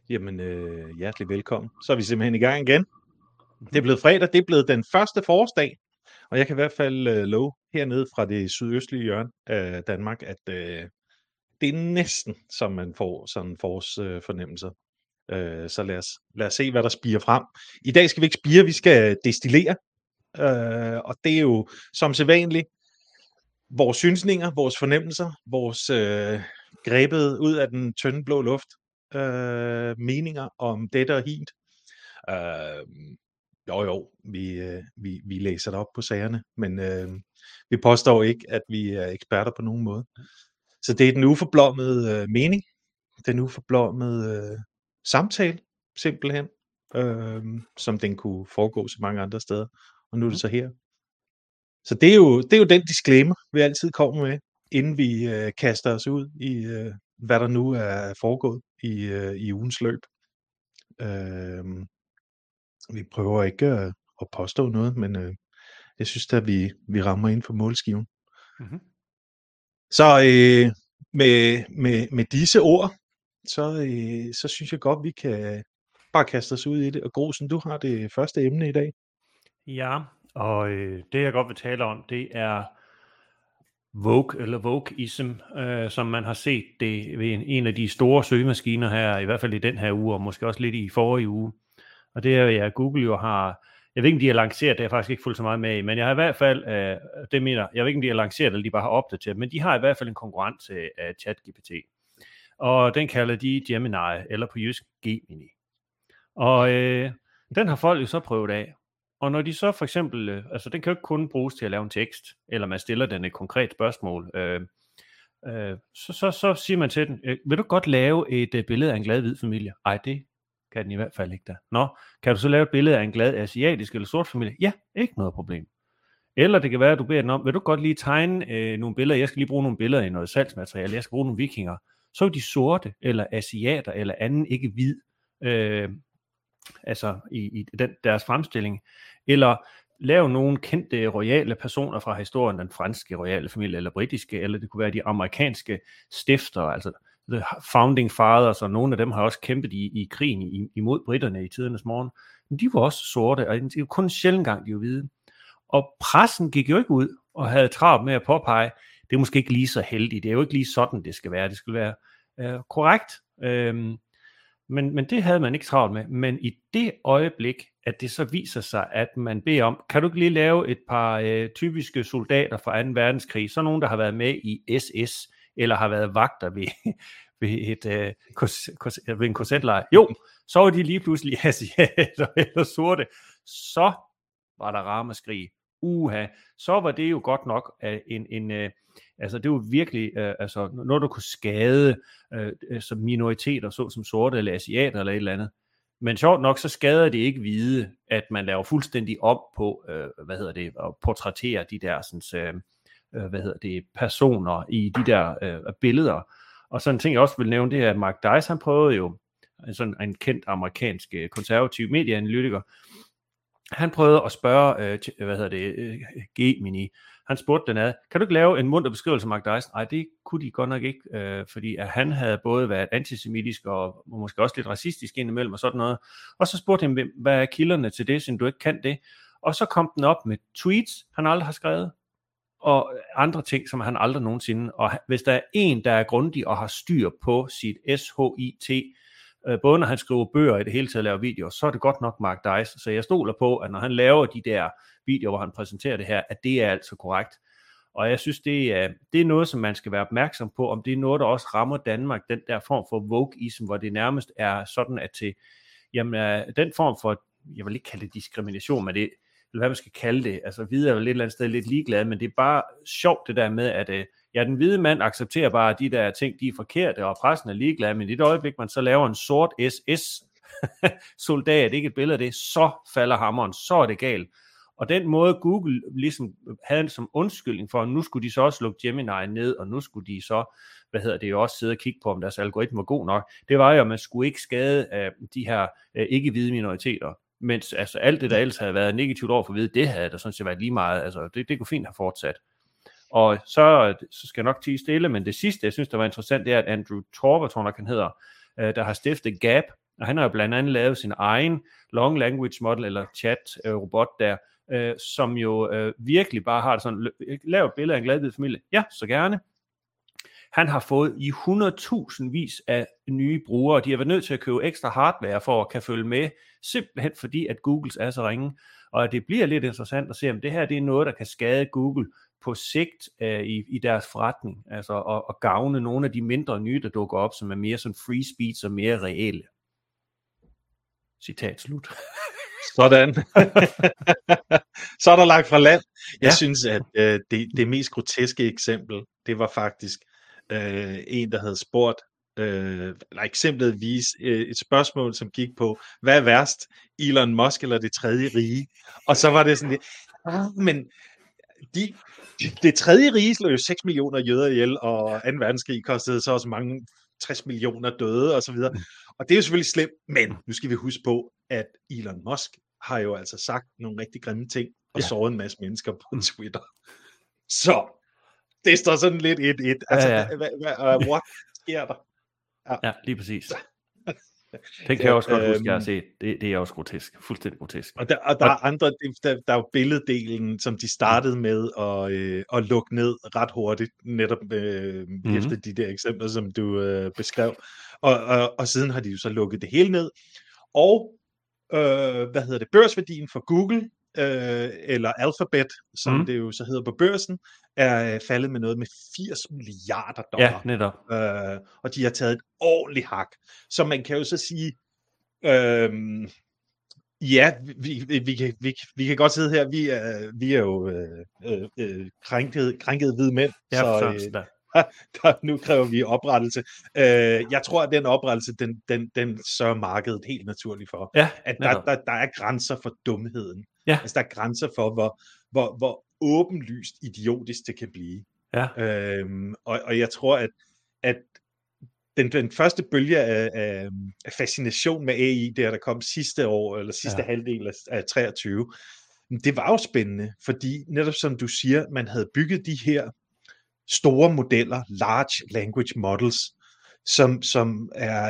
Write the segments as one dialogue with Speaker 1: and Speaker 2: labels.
Speaker 1: Jamen, hjertelig velkommen. Så er vi simpelthen i gang igen. Det er
Speaker 2: Mhm.
Speaker 1: blevet fredag, det er blevet den første forårsdag, og jeg kan i hvert fald love hernede fra det sydøstlige hjørne af Danmark, at det er næsten, som man får sådan en forårsfornemmelse. Så lad os se, hvad der spiger frem. I dag skal vi ikke spire, vi skal destillere, og det er jo som sædvanligt vores synsninger, vores fornemmelser, vores grebet ud af den tynde blå luft, meninger om dette og hint. Øh, vi læser det op på sagerne, men vi påstår ikke, at vi er eksperter på nogen måde. Så det er den uforblommede mening, den uforblommede samtale, simpelthen, som den kunne foregå så mange andre steder. Og nu er det så her. Så det er jo den disclaimer, vi altid kommer med, inden vi kaster os ud i, hvad der nu er foregået i ugens løb. Vi prøver ikke at påstå noget, men jeg synes da, vi rammer ind for målskiven.
Speaker 2: Mhm.
Speaker 1: Så med disse ord, så synes jeg godt, vi kan bare kaste os ud i det. Og Grosen, du har det første emne i dag.
Speaker 2: Ja, og det jeg godt vil tale om, det er Vogue eller Vogueism, som man har set det ved en af de store søgemaskiner her, i hvert fald i den her uge, og måske også lidt i forrige uge. Og det er ja, Google jo har, jeg ved ikke om de har lanceret det, jeg har faktisk ikke fulgt så meget med i, men jeg har i hvert fald, jeg ved ikke om de har lanceret eller de bare har opdateret, men de har i hvert fald en konkurrent til ChatGPT. Og den kalder de Gemini, eller på jysk Gemini. Og den har folk jo så prøvet af. Og når de så for eksempel, den kan jo ikke kun bruges til at lave en tekst, eller man stiller den et konkret spørgsmål, så siger man til den, vil du godt lave et billede af en glad hvid familie? Ej, det kan den i hvert fald ikke da. Nå, kan du så lave et billede af en glad asiatisk eller sort familie? Ja, ikke noget problem. Eller det kan være, at du beder den om, vil du godt lige tegne nogle billeder, jeg skal lige bruge nogle billeder i noget salgsmateriale, jeg skal bruge nogle vikinger. Så er de sorte, eller asiater, eller anden ikke hvid, i deres fremstilling, eller lave nogle kendte royale personer fra historien, den franske royale familie, eller britiske, eller det kunne være de amerikanske stiftere, altså the founding fathers, og nogle af dem har også kæmpet i krigen imod britterne i tidernes morgen, men de var også sorte, og det er jo kun en sjældent gang, de var hvide. Og pressen gik jo ikke ud og havde travlt med at påpege, det er måske ikke lige så heldigt, det er jo ikke lige sådan, det skal være, det skal være korrekt. Men det havde man ikke travlt med. Men i det øjeblik, at det så viser sig, at man beder om, kan du ikke lige lave et par typiske soldater fra 2. verdenskrig, så nogen, der har været med i SS, eller har været vagter ved en korsetlejr. Jo, så var de lige pludselig asiater eller sorte. Så var der ramaskrig. Så var det jo godt nok det var virkelig noget, der kunne skade som minoriteter, så som sorte eller asiater eller et eller andet. Men sjovt nok, så skader det ikke hvide, at man laver fuldstændig op på, at portrættere de der personer i de der billeder. Og sådan en ting, jeg også vil nævne, det er, at Mark Dice, han prøvede jo, sådan en kendt amerikansk konservativ medieanalytiker, han prøvede at spørge, Gemini, han spurgte den ad, kan du ikke lave en munter beskrivelse af Mark Dyson? Nej, det kunne de godt nok ikke, fordi at han havde både været antisemitisk og måske også lidt racistisk indimellem og sådan noget. Og så spurgte han, hvad er kilderne til det, siden du ikke kan det? Og så kom den op med tweets, han aldrig har skrevet, og andre ting, som han aldrig nogensinde. Og hvis der er en, der er grundig og har styr på sit SHIT, både når han skriver bøger i det hele taget laver videoer, så er det godt nok Mark Dice. Så jeg stoler på, at når han laver de der videoer, hvor han præsenterer det her, at det er altså korrekt. Og jeg synes, det er noget, som man skal være opmærksom på, om det er noget, der også rammer Danmark, den der form for wokeism, hvor det nærmest er sådan, at den form for, jeg vil ikke kalde det diskrimination, men det, eller hvad man skal kalde det, altså videre er jo et eller andet sted lidt ligeglad, men det er bare sjovt det der med, at den hvide mand accepterer bare, at de der ting, de er forkerte, og pressen er ligeglad, men i det øjeblik, man så laver en sort SS-soldat, ikke et billede af det, så falder hammeren, så er det galt. Og den måde Google ligesom havde som undskyldning for, at nu skulle de så også lukke Gemini ned, og nu skulle de så, også sidde og kigge på, om deres algoritme var god nok, det var jo, at man skulle ikke skade de her ikke-hvide minoriteter. Mens altså alt det, der ellers havde været negativt over for hvide, det havde der sådan set været lige meget, altså det kunne fint have fortsat. Og så skal jeg nok tie stille, men det sidste, jeg synes, der var interessant, det er, at Andrew Torba, tror jeg, han hedder, der har stiftet Gap, Og han har jo blandt andet lavet sin egen long language model, eller chat-robot der, som jo virkelig bare har det sådan, lav et billede af en glad hvid familie. Ja, så gerne. Han har fået i 100.000 af nye brugere. De har været nødt til at købe ekstra hardware for at kan følge med, simpelthen fordi, at Googles er så ringe. Og det bliver lidt interessant at se, om det her det er noget, der kan skade Google på sigt i deres forretning, altså og gavne nogle af de mindre nye, der dukker op, som er mere sådan free speech og mere reelle. Citat slut.
Speaker 1: Sådan. Så er der lagt fra land. Jeg synes, at det mest groteske eksempel, det var faktisk en, der havde spurgt, eksempelvis et spørgsmål, som gik på, hvad er værst, Elon Musk eller det tredje rige? Og så var det sådan lidt, men det tredje rige slog jo 6 millioner jøder ihjel, og 2. verdenskrig kostede så også mange 60 millioner døde, og så videre. Og det er jo selvfølgelig slemt, men nu skal vi huske på, at Elon Musk har jo altså sagt nogle rigtig grimme ting, og såret en masse mennesker på Twitter. Så det står sådan lidt 1-1. Altså, what sker der?
Speaker 2: Ja, lige præcis. Det kan jeg også godt huske, jeg har set. Det er også grotesk. Fuldstændig grotesk.
Speaker 1: Og der er andre, der er jo billeddelen, som de startede med at lukke ned ret hurtigt, netop efter de der eksempler, som du beskrev. Og siden har de jo så lukket det hele ned. Og børsværdien for Google, eller Alphabet, som det jo så hedder på børsen, er faldet med noget med $80 milliarder.
Speaker 2: Ja, netop.
Speaker 1: Og de har taget et ordentligt hak. Så man kan jo så sige, vi kan godt sidde her, vi er jo krænkede hvide mænd,
Speaker 2: ja,
Speaker 1: så nu kræver vi oprettelse. Jeg tror, at den oprettelse, den sørger markedet helt naturligt for.
Speaker 2: Ja,
Speaker 1: at der er grænser for dumheden.
Speaker 2: Ja.
Speaker 1: Altså, der er grænser for, hvor åbenlyst idiotisk det kan blive.
Speaker 2: Ja.
Speaker 1: Og jeg tror, at den første bølge af fascination med AI, der kom sidste år, eller sidste halvdel af 23, det var jo spændende, fordi netop som du siger, man havde bygget de her store modeller, large language models, som er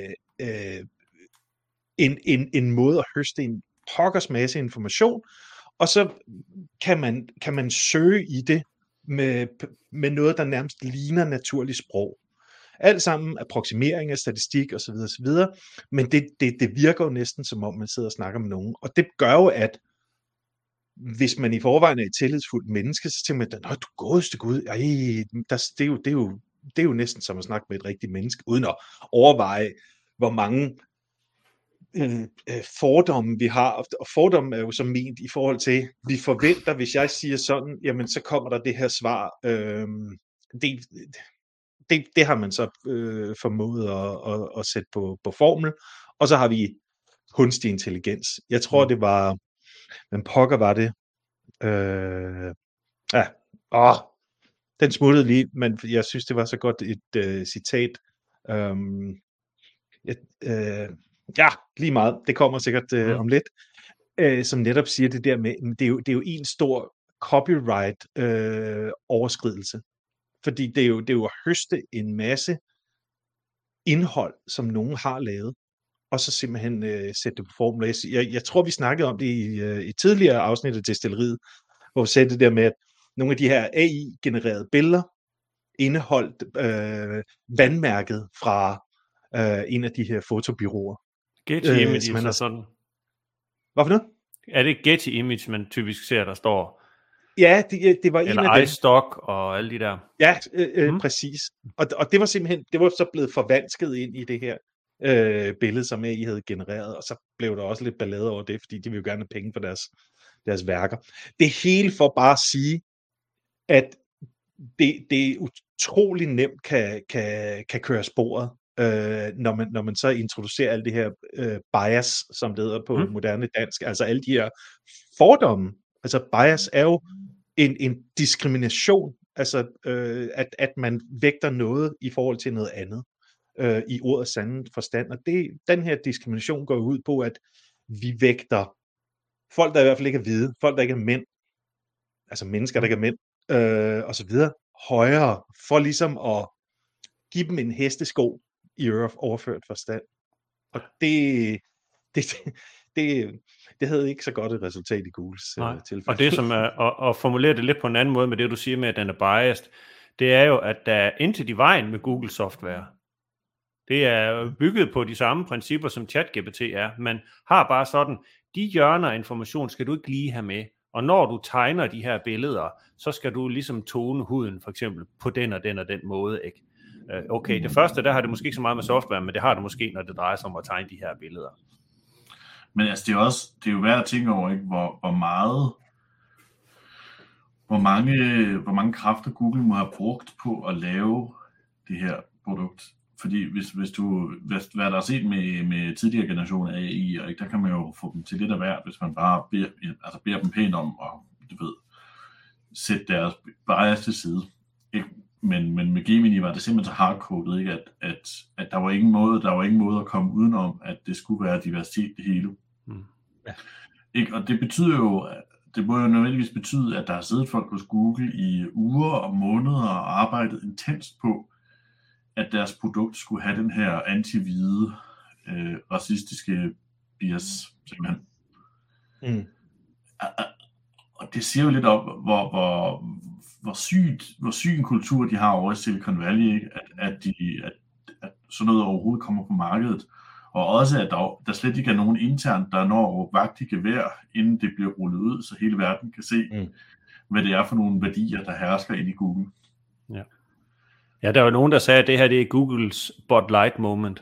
Speaker 1: en måde at høste en pokkers masse information, og så kan man søge i det med noget, der nærmest ligner naturligt sprog. Alt sammen approksimering af statistik osv. Men det virker jo næsten som om, man sidder og snakker med nogen. Og det gør jo, at hvis man i forvejen er et tillidsfuldt menneske, så tænker man, du godeste Gud, det er jo næsten som at snakke med et rigtigt menneske, uden at overveje, hvor mange fordomme vi har. Og fordomme er jo så ment i forhold til, vi forventer, hvis jeg siger sådan, jamen så kommer der det her svar. Det har man så formået at sætte på formel. Og så har vi kunstig intelligens. Jeg tror, det var, men pokker var det. Den smuttede lige, men jeg synes, det var så godt et citat. Lige meget. Det kommer sikkert om lidt. Som netop siger det der med, det er jo en stor copyright overskridelse. Fordi det er jo at høste en masse indhold, som nogen har lavet, og så simpelthen sætte det på formel. Jeg tror, vi snakkede om det i et tidligere afsnit af Destilleriet, hvor vi sagde det der med, at nogle af de her AI-genererede billeder indeholdt vandmærket fra en af de her fotobureauer.
Speaker 2: Getty Images og sådan.
Speaker 1: Hvad for noget? Er
Speaker 2: det Getty Image, man typisk ser, der står?
Speaker 1: Ja, det var en af dem.
Speaker 2: Eller iStock og alle de der.
Speaker 1: Ja, præcis. Og det var simpelthen, det var så blevet forvansket ind i det her billede, som AI havde genereret, og så blev der også lidt ballade over det, fordi de vil jo gerne have penge for deres værker. Det hele for bare at sige, at det utrolig nemt kan køre sporet, når man så introducerer alt det her bias, som det hedder på moderne dansk, altså alle de her fordomme. Altså bias er jo en diskrimination, altså at man vægter noget i forhold til noget andet, i ordets sande forstand. Og den her diskrimination går ud på, at vi vægter folk, der i hvert fald ikke er hvide, folk, der ikke er mænd, altså mennesker, der ikke er mænd, og så videre, højere, for ligesom at give dem en hestesko i overført forstand. Og det, det havde ikke så godt et resultat i Googles tilfælde.
Speaker 2: Og det som er, at formulere det lidt på en anden måde med det, du siger med, at den er biased, det er jo, at der er intet i vejen med Google software. Det er bygget på de samme principper, som ChatGPT er. Man har bare sådan, de hjørner af information skal du ikke lige have med. Og når du tegner de her billeder, så skal du ligesom tone huden, for eksempel, på den og den og den måde, ikke? Okay, det første, der har det måske ikke så meget med software, men det har det måske, når det drejer sig om at tegne de her billeder.
Speaker 3: Men altså, det er jo værd at tænke over, ikke, hvor mange kræfter Google må have brugt på at lave det her produkt. Fordi hvad der er set med tidligere generationer af AI, ikke, der kan man jo få dem til lidt af værd, hvis man bare beder dem pænt om at sætte deres bias til side. Ikke? Men med Gemini var det simpelthen så hardcoded, ikke, at der var ingen måde at komme udenom, at det skulle være diversitet det hele. Ja. Ikke? Og det betyder jo, det må jo nødvendigvis betyde, at der har siddet folk hos Google i uger og måneder og arbejdet intenst på, at deres produkt skulle have den her anti-hvide, racistiske bias, simpelthen. Og det siger jo lidt om, hvor syg en kultur de har over i Silicon Valley, ikke? At sådan noget overhovedet kommer på markedet. Og også, at der slet ikke er nogen internt, der når vagt i gevær, inden det bliver rullet ud, så hele verden kan se, hvad det er for nogle værdier, der hersker ind i Google.
Speaker 2: Ja. Ja, der var nogen, der sagde, at det her det er Googles Bud Light moment.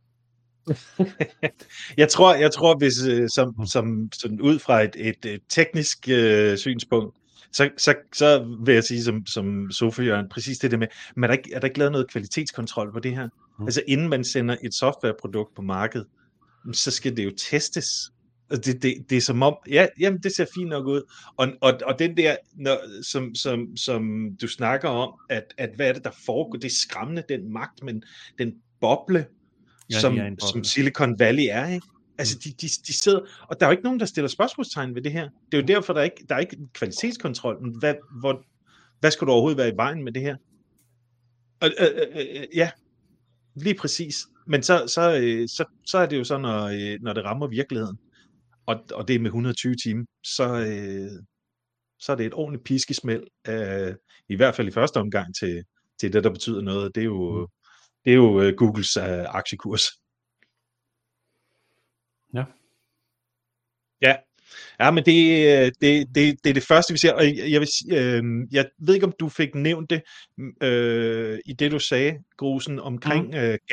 Speaker 1: jeg tror hvis som sådan ud fra et teknisk synspunkt, så vil jeg sige som Sofie, præcis det der med, men er der ikke lavet noget kvalitetskontrol på det her? Altså inden man sender et softwareprodukt på markedet, så skal det jo testes. Det er som om, jamen det ser fint nok ud, og den der, som du snakker om, at hvad er det, der foregår, det er skræmmende, den magt, men den boble, som Silicon Valley er, ikke? Altså de sidder, og der er jo ikke nogen, der stiller spørgsmålstegn ved det her. Det er jo derfor, der er ikke kvalitetskontrol, men hvad skal du overhovedet være i vejen med det her? Ja, lige præcis. Men så er det jo så, når det rammer virkeligheden, og det er med 120 timer, så er det et ordentligt piskesmæld, i hvert fald i første omgang til det, der betyder noget. Det er jo Googles aktiekurs.
Speaker 2: Ja.
Speaker 1: Ja, men det er det første, vi ser. Og jeg ved ikke, om du fik nævnt det i det, du sagde, Grusen, omkring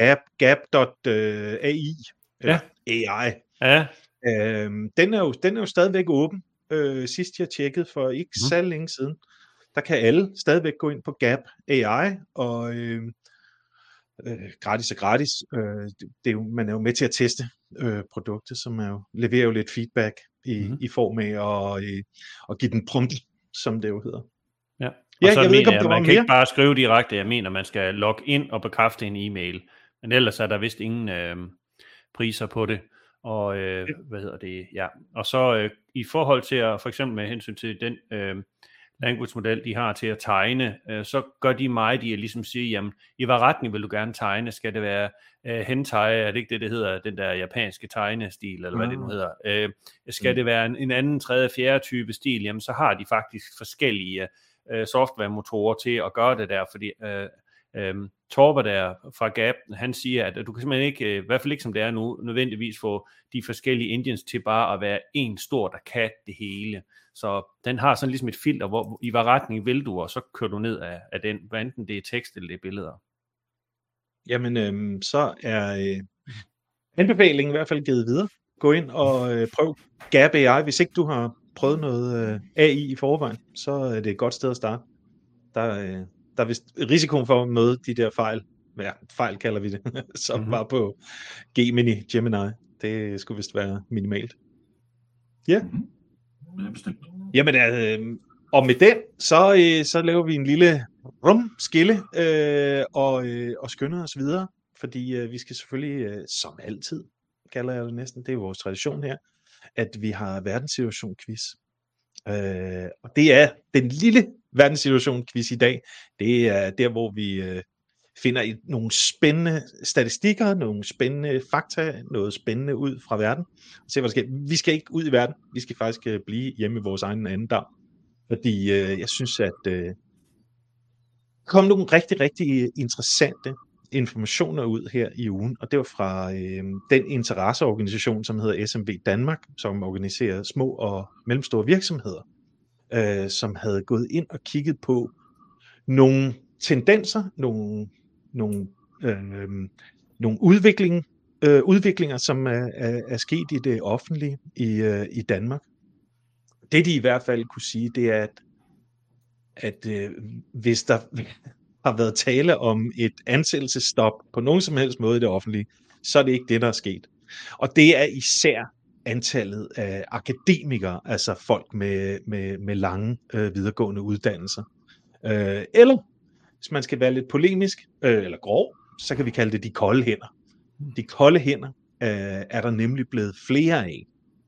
Speaker 1: gap.ai.
Speaker 2: Ja.
Speaker 1: AI.
Speaker 2: Ja.
Speaker 1: Den er jo stadigvæk åben. Sidst jeg tjekkede for ikke så længe siden. Der kan alle stadigvæk gå ind på Gap AI, og gratis. Det er jo, man er jo med til at teste produktet, som leverer jo lidt feedback i form af at give den prompt, som det jo hedder.
Speaker 2: Ja.
Speaker 1: Ja, jeg ved ikke, om der var
Speaker 2: man kan
Speaker 1: mere.
Speaker 2: ikke bare skrive direkte, jeg mener, man skal logge ind og bekræfte en e-mail, men ellers er der vist ingen priser på det. Og ja. Og så i forhold til for eksempel med hensyn til den language-model, de har til at tegne, så gør de meget i at ligesom sige, jamen, i hvad retning vil du gerne tegne? Skal det være hentai, er det ikke det hedder, den der japanske tegnestil, eller hvad det nu hedder? Skal det være en anden, tredje, fjerde type stil? Jamen, så har de faktisk forskellige softwaremotorer til at gøre det der, fordi Torber der fra Gap, han siger, at du kan simpelthen ikke, i hvert fald ikke som det er nu, nødvendigvis få de forskellige engines til bare at være en stor, der kan det hele. Så den har sådan ligesom et filter, hvor i hvad retning vil du, og så kører du ned af den, hvad enten det er tekst eller det er billeder.
Speaker 1: Jamen, så er anbefalingen i hvert fald givet videre. Gå ind og prøv Gap AI. Hvis ikke du har prøvet noget AI i forvejen, så er det et godt sted at starte. Der er vist risikoen for at møde de der fejl kalder vi det, som var på Gemini. Det skulle vist være minimalt. Ja. Jamen, og med den, så laver vi en lille rumskille og skynder os videre, fordi vi skal selvfølgelig, som altid, kalder jeg det næsten, det er vores tradition her, at vi har verdenssituation-quiz. Og det er den lille verdenssituation-quiz i dag. Det er der, hvor vi finder nogle spændende statistikker, nogle spændende fakta, noget spændende ud fra verden. Se, hvad der sker. Vi skal ikke ud i verden, vi skal faktisk blive hjemme i vores egen andedam. Fordi jeg synes, at der kom nogle rigtig, rigtig interessante informationer ud her i ugen, og det var fra den interesseorganisation, som hedder SMV Danmark, som organiserer små og mellemstore virksomheder, som havde gået ind og kigget på nogle tendenser, nogle udviklinger, som er sket i det offentlige i Danmark. Det de i hvert fald kunne sige, det er, at hvis der har været tale om et ansættelsesstop på nogen som helst måde i det offentlige, så er det ikke det, der er sket. Og det er især antallet af akademikere, altså folk med lange videregående uddannelser. Eller, hvis man skal være lidt polemisk eller grov, så kan vi kalde det de kolde hænder. De kolde hænder er der nemlig blevet flere af.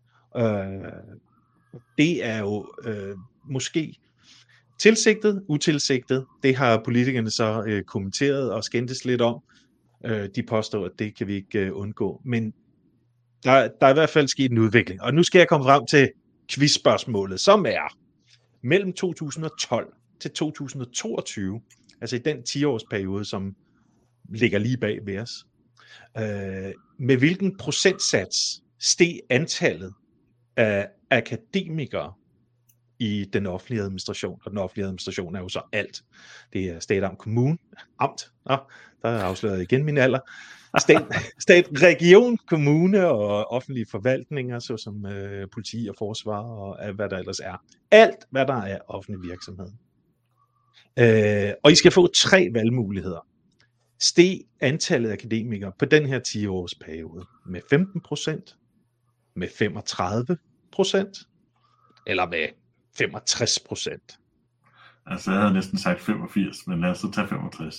Speaker 1: Det er jo måske tilsigtet, utilsigtet. Det har politikerne så kommenteret og skændtes lidt om. De påstår, at det kan vi ikke undgå. Men der er i hvert fald sket en udvikling. Og nu skal jeg komme frem til quizspørgsmålet, som er mellem 2012 til 2022, altså i den 10-årsperiode, som ligger lige bag ved os. Med hvilken procentsats steg antallet af akademikere i den offentlige administration, og den offentlige administration er jo så alt. Det er stat, amt, kommune, amt, der er afsløret igen min alder, stat, region, kommune og offentlige forvaltninger, såsom politi og forsvar og hvad der ellers er. Alt, hvad der er offentlig virksomhed. Og I skal få 3 valgmuligheder. Steg antallet af akademikere på den her 10-års periode med 15%, med 35%, eller med 65%.
Speaker 3: Altså, jeg havde næsten sagt 85, men lad os så tage 65.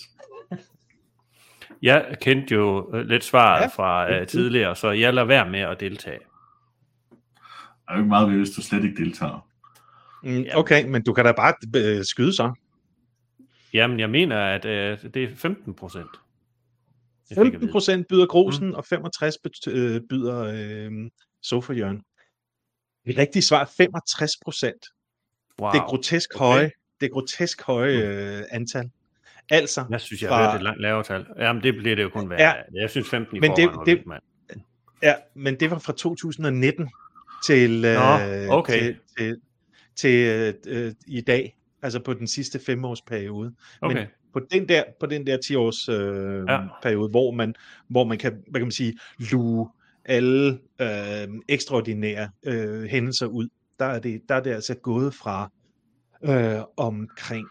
Speaker 2: Jeg kendte jo lidt svaret fra tidligere, så jeg lader være med at deltage.
Speaker 3: Der er jo ikke meget ved, hvis du slet ikke deltager.
Speaker 1: Okay, men du kan da bare skyde så.
Speaker 2: Jamen, jeg mener, at det er 15%.
Speaker 1: 15% byder Grosen, og 65% byder Sofa-Jørgen. Det rigtige svar er 65%.
Speaker 2: Wow.
Speaker 1: Det er grotesk høje. Det er grotesk høje antal. Altså,
Speaker 2: jeg synes, jeg har hørt et langt lavere tal. Jamen, det bliver det jo kun værd. Ja, jeg synes 15 i forvejen var vildt, mand.
Speaker 1: Ja, men det var fra 2019 til, til i dag. Altså på den sidste 5-årsperiode.
Speaker 2: Okay.
Speaker 1: Men på den der 10-års periode, hvor man kan, hvad kan man sige, luge alle ekstraordinære hændelser ud, der er det altså gået fra omkring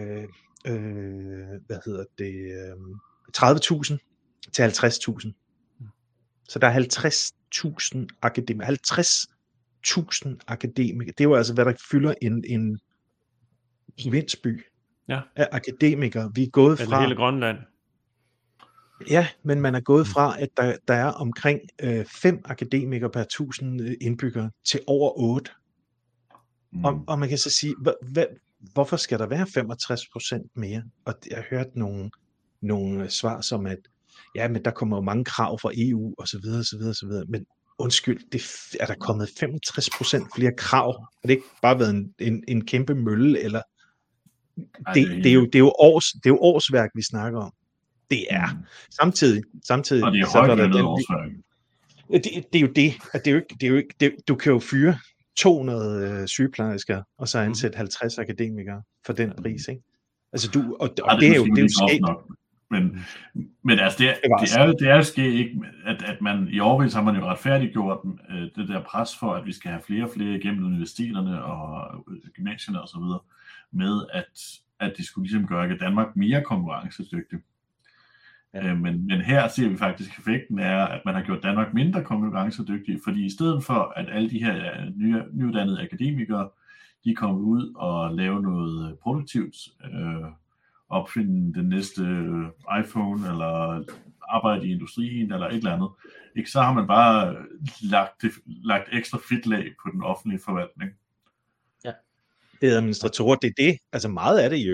Speaker 1: 30.000 til 50.000. Så der er 50.000 akademikere. 50.000 akademikere. Det er jo altså, hvad der fylder en provinsby af akademikere. Vi er gået fra
Speaker 2: hele Grønland.
Speaker 1: Ja, men man er gået fra, at der er omkring 5 akademikere per 1000 indbyggere til over 8. Og man kan så sige, hvorfor skal der være 65% mere? Og jeg har hørt nogle svar som, at ja, men der kommer jo mange krav fra EU og så videre, så videre, så videre. Men undskyld, er der kommet 65% flere krav? Har det ikke bare været en kæmpe mølle? Eller det er jo årsværk, vi snakker om. Det er samtidig.
Speaker 3: Og det er højtlønnet årsværk.
Speaker 1: Det er jo det. At det er jo ikke, du kan jo fyre 200 sygeplejersker og så ansætte 50 akademikere for den pris, ikke? Altså det er jo sket.
Speaker 3: Men altså det er jo sket ikke, at man i årevis har man jo retfærdiggjort det der pres for, at vi skal have flere og flere igennem universiteterne og gymnasierne og så videre, med at det skulle ligesom gøre Danmark mere konkurrencedygtigt. Men her ser vi faktisk, at effekten er, at man har gjort Danmark mindre konkurrencedygtig, fordi i stedet for, at alle de her nyuddannede akademikere, de kommer ud og laver noget produktivt, opfinde den næste iPhone, eller arbejde i industrien, eller et eller andet, ikke? Så har man bare lagt ekstra fedtlag på den offentlige forvaltning.
Speaker 1: Ja. Det er administratorer, det er det. Altså meget af det i øvrigt.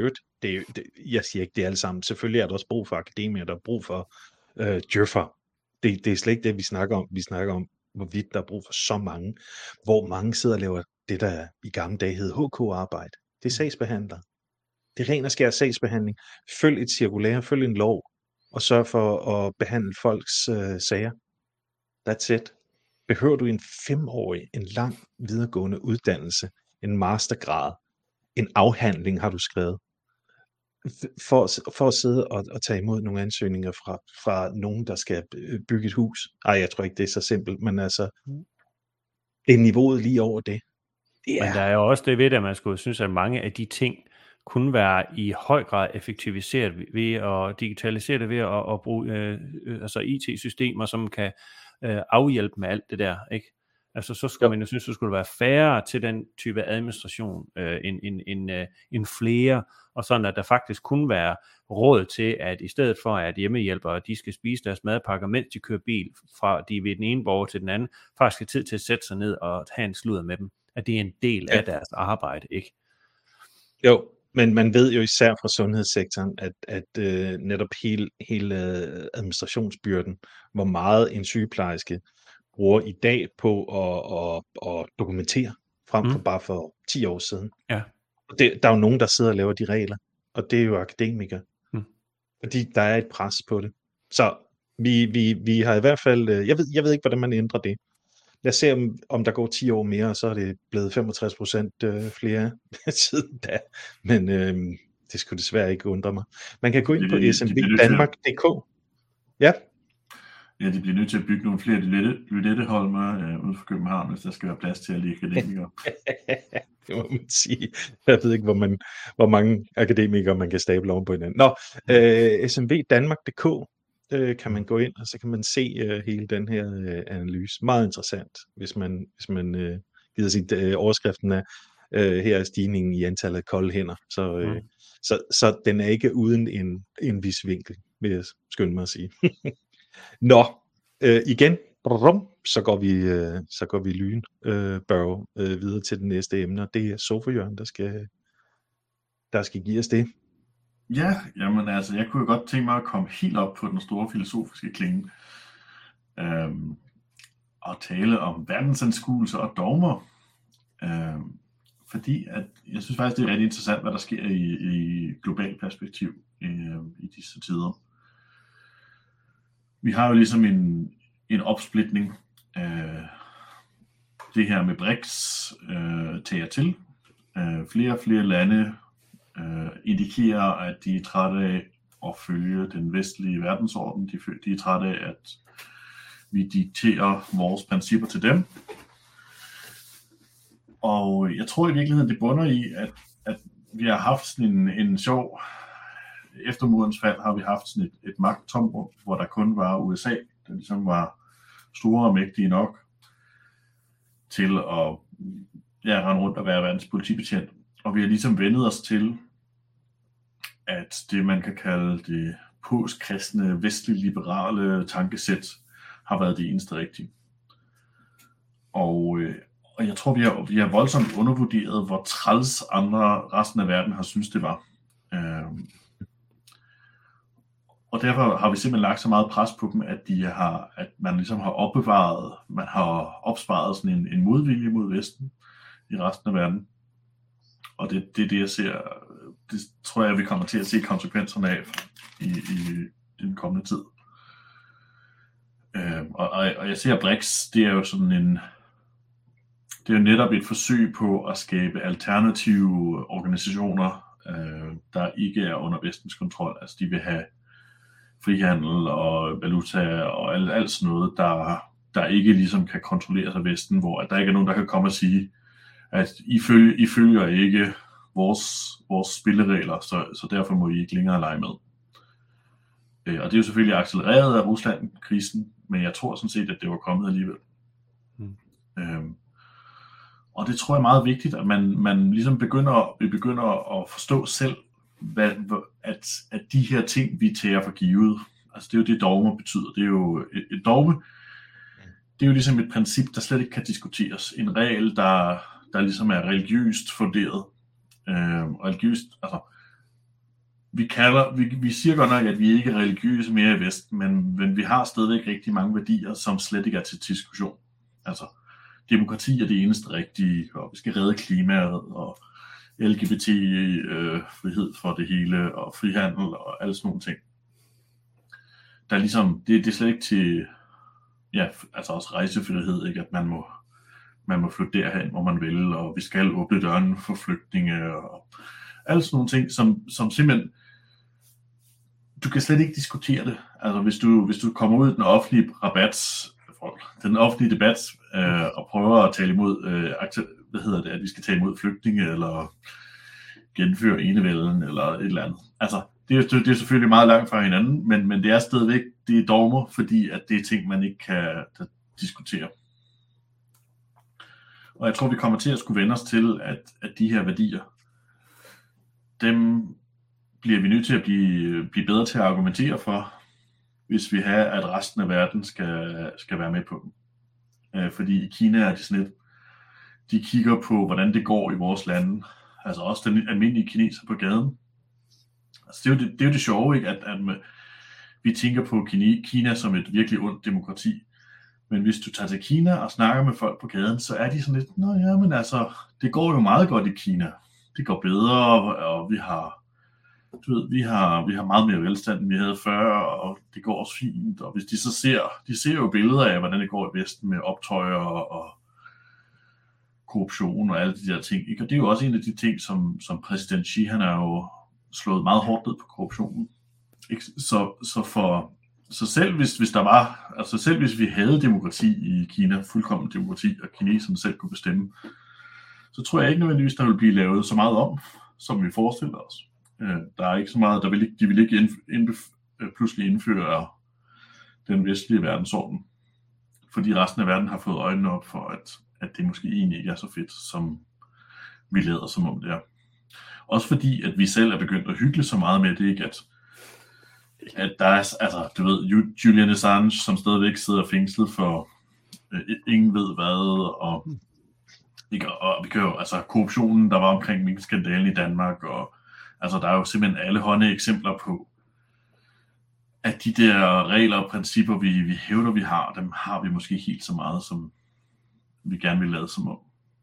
Speaker 1: jeg siger ikke det alle sammen. Selvfølgelig er der også brug for akademia, der er brug for djøffer. Det er slet ikke det, vi snakker om. Vi snakker om, hvorvidt der er brug for så mange, hvor mange sidder og laver det, der i gamle dage hed HK-arbejde. Det er sagsbehandler. Det er ren og skær sagsbehandling. Følg et cirkulære, følg en lov, og sørg for at behandle folks sager. That's it. Behøver du en 5-årig, en lang videregående uddannelse, en mastergrad, en afhandling har du skrevet, for at sidde og tage imod nogle ansøgninger fra nogen, der skal bygge et hus? Ej, jeg tror ikke, det er så simpelt, men altså, det er niveauet lige over det.
Speaker 2: Men der er jo også det ved, at man skulle synes, at mange af de ting kunne være i høj grad effektiviseret ved at digitalisere det, ved at bruge altså IT-systemer, som kan afhjælpe med alt det der, ikke? Altså så skulle man jo synes, at der skulle være færre til den type administration end flere, og sådan at der faktisk kunne være råd til, at i stedet for at hjemmehjælpere, de skal spise deres madpakker, mens de kører bil fra de ved den ene borger til den anden, faktisk har tid til at sætte sig ned og have en sludder med dem, at det er en del af deres arbejde, ikke?
Speaker 1: Jo, men man ved jo især fra sundhedssektoren, at netop hele administrationsbyrden, hvor meget en sygeplejerske bruger i dag på at dokumentere, frem for bare for 10 år siden.
Speaker 2: Ja.
Speaker 1: Der er jo nogen, der sidder og laver de regler, og det er jo akademikere. Fordi der er et pres på det. Så vi har i hvert fald, jeg ved ikke, hvordan man ændrer det. Lad os se, om der går 10 år mere, og så er det blevet 65% flere siden da. Men det skulle desværre ikke undre mig. Man kan gå ind på smvdanmark.dk. Ja.
Speaker 3: Ja, de bliver nødt til at bygge nogle flere Lynetteholmer ude for København, hvis der skal være plads til alle akademikere.
Speaker 1: Det må man sige. Jeg ved ikke, hvor mange akademikere man kan stable oven på hinanden. Nå, smvdanmark.dk kan man gå ind, og så kan man se hele den her analyse. Meget interessant, hvis man gider sige, overskriften af her er stigningen i antallet af kolde hænder. Så den er ikke uden en vis vinkel, vil jeg skynde mig at sige. Nå, igen, så går vi lynbørge videre til det næste emne, og det er Sofa-Jørgen, der skal give os det.
Speaker 3: Ja, jamen altså, jeg kunne godt tænke mig at komme helt op på den store filosofiske klinge og tale om verdensanskuelse og dogmer. Fordi at jeg synes faktisk, det er rigtig interessant, hvad der sker i globalt perspektiv i disse tider. Vi har jo ligesom en opsplitning. Det her med BRICS tager til. Flere og flere lande indikerer, at de er trætte af at følge den vestlige verdensorden. De er trætte af, at vi dikterer vores principper til dem. Og jeg tror i virkeligheden, det bunder i, at vi har haft sådan en sjov... Efter murens fald har vi haft sådan et magttomrum, hvor der kun var USA, der ligesom var store og mægtige nok til at rende rundt og være verdens politibetjent. Og vi har ligesom vendet os til, at det man kan kalde det postkristne, vestlig-liberale tankesæt har været det eneste rigtige. Og jeg tror, vi har voldsomt undervurderet, hvor træls resten af verden har synes det var. Og derfor har vi simpelthen lagt så meget pres på dem, at man ligesom har opsparet sådan en modvilje mod Vesten i resten af verden. Og det er det, jeg ser, det tror jeg, vi kommer til at se konsekvenserne af i den kommende tid. Og jeg ser BRICS, det er jo sådan det er jo netop et forsøg på at skabe alternative organisationer, der ikke er under vestens kontrol. Altså de vil have frihandel og valuta og alt sådan noget, der ikke ligesom kan kontrolleres af Vesten, hvor der ikke er nogen, der kan komme og sige, at I følger ikke vores spilleregler, så derfor må I ikke længere lege med. Og det er jo selvfølgelig accelereret af Rusland-krisen, men jeg tror sådan set, at det var kommet alligevel. Og det tror jeg er meget vigtigt, at man ligesom begynder at forstå selv, at de her ting, vi tager for givet, altså det er jo det, dogmer betyder. Det er jo et dogme, det er jo ligesom et princip, der slet ikke kan diskuteres. En regel, der ligesom er religiøst funderet. Religiøst, altså vi siger godt nok, at vi ikke er religiøse mere i Vesten, men vi har stadigvæk rigtig mange værdier, som slet ikke er til diskussion. Altså, demokrati er det eneste rigtige, og vi skal redde klimaet, og LGBT-frihed for det hele, og frihandel, og alle sådan nogle ting. Der er ligesom, det er slet ikke til, ja, altså også rejsefrihed, ikke, at man må flytte derhen, hvor man vil, og vi skal åbne døren for flygtninge, og alle sådan nogle ting, som simpelthen, du kan slet ikke diskutere det. Altså hvis du kommer ud i den offentlige debat, og prøver at tale imod, at vi skal tage imod flygtninge, eller genføre enevælden, eller et eller andet. Altså, det er selvfølgelig meget langt fra hinanden, men det er stadigvæk, det er dogmer, fordi at det er ting, man ikke kan diskutere. Og jeg tror, vi kommer til at skulle vende os til, at de her værdier, dem bliver vi nødt til at blive bedre til at argumentere for, hvis vi har, at resten af verden skal være med på dem. Fordi i Kina er det sådan lidt, de kigger på, hvordan det går i vores lande, altså også den almindelige kineser på gaden. Altså det er jo det sjove, ikke? At vi tænker på Kina som et virkelig ondt demokrati. Men hvis du tager til Kina og snakker med folk på gaden, så er de sådan lidt, nå ja, men altså, det går jo meget godt i Kina. Det går bedre, og vi har meget mere velstand, end vi havde før, og det går også fint. Og hvis de så ser jo billeder af, hvordan det går i Vesten med optøjer og korruption og alle de der ting. Ikke? Og det er jo også en af de ting, som præsident Xi, han er jo slået meget hårdt ned på korruptionen. Ikke? Så selv hvis vi havde demokrati i Kina, fuldkommen demokrati, og kineserne selv kunne bestemme, så tror jeg ikke nødvendigvis, der vil blive lavet så meget om, som vi forestiller os. Der er ikke så meget, de vil ikke pludselig indføre den vestlige verdensorden, fordi resten af verden har fået øjnene op for, at det måske egentlig ikke er så fedt, som vi lader som om det er. Også fordi, at vi selv er begyndt at hygge så meget med det, ikke? At der er, altså, du ved, Julian Assange, som stadigvæk sidder fængslet for ingen ved hvad, og vi kan jo, altså korruptionen, der var omkring minkskandalen i Danmark, og altså der er jo simpelthen alle hånde eksempler på, at de der regler og principper, vi hævder, vi har, dem har vi måske helt så meget, som vi gerne vil lade som om.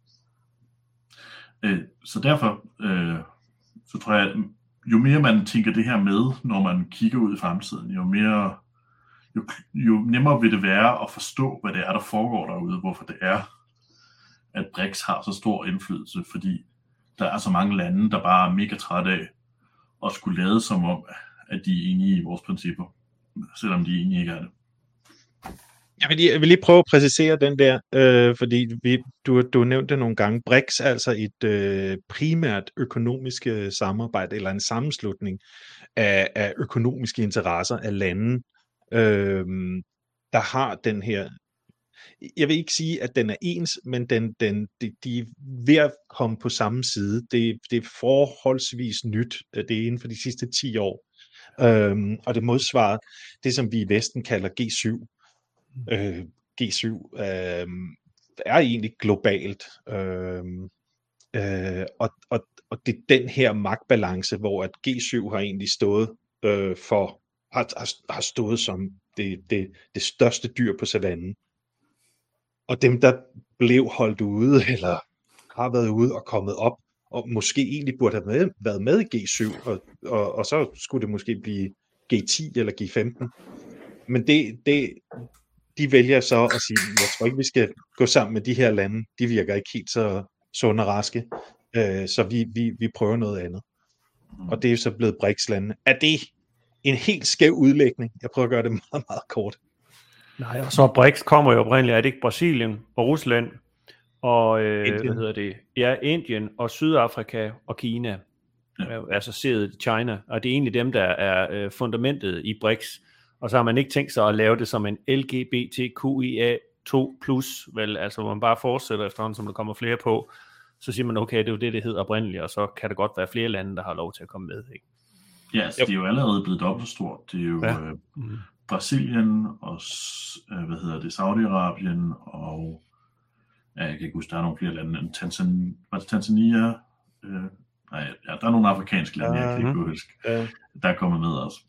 Speaker 3: Så derfor, så tror jeg, at jo mere man tænker det her med, når man kigger ud i fremtiden, jo nemmere vil det være at forstå, hvad det er, der foregår derude, hvorfor det er, at BRICS har så stor indflydelse, fordi der er så mange lande, der bare er mega trætte af at skulle lade som om, at de er enige i vores principper, selvom de egentlig ikke er det.
Speaker 1: Jeg vil lige prøve at præcisere den der, fordi du nævnte nogle gange, BRICS er altså et primært økonomisk samarbejde, eller en sammenslutning af økonomiske interesser af lande, der har den her. Jeg vil ikke sige, at den er ens, men de er ved at komme på samme side. Det er forholdsvis nyt. Det er inden for de sidste 10 år. Og det modsvarer det, som vi i Vesten kalder G7. G7 er egentlig globalt. Og det er den her magtbalance, hvor at G7 har egentlig stået har stået som det største dyr på savannen. Og dem, der blev holdt ude, eller har været ude og kommet op, og måske egentlig burde have været med i G7, og så skulle det måske blive G10 eller G15. Men de vælger så at sige, jeg tror ikke, vi skal gå sammen med de her lande. De virker ikke helt så sunde og raske. Så vi prøver noget andet. Og det er jo så blevet BRICS-landene. Er det en helt skæv udlægning? Jeg prøver at gøre det meget, meget kort.
Speaker 2: Nej, og så BRICS kommer jo oprindeligt, er det ikke Brasilien og Rusland og Indien og Sydafrika og Kina, associeret China, og det er egentlig dem, der er fundamentet i BRICS. Og så har man ikke tænkt sig at lave det som en LGBTQIA2+, vel, altså hvor man bare fortsætter efterhånden, som der kommer flere på, så siger man, okay, det er jo det hedder oprindeligt, og så kan det godt være flere lande, der har lov til at komme med, ikke?
Speaker 3: Ja, altså, det er jo allerede blevet dobbelt stort. Det er jo Brasilien og Saudi-Arabien og jeg kan ikke huske, der er nogle flere lande end Tanzania, Ja, der er nogle afrikanske lande, jeg kan ikke huske, der er kommet med også.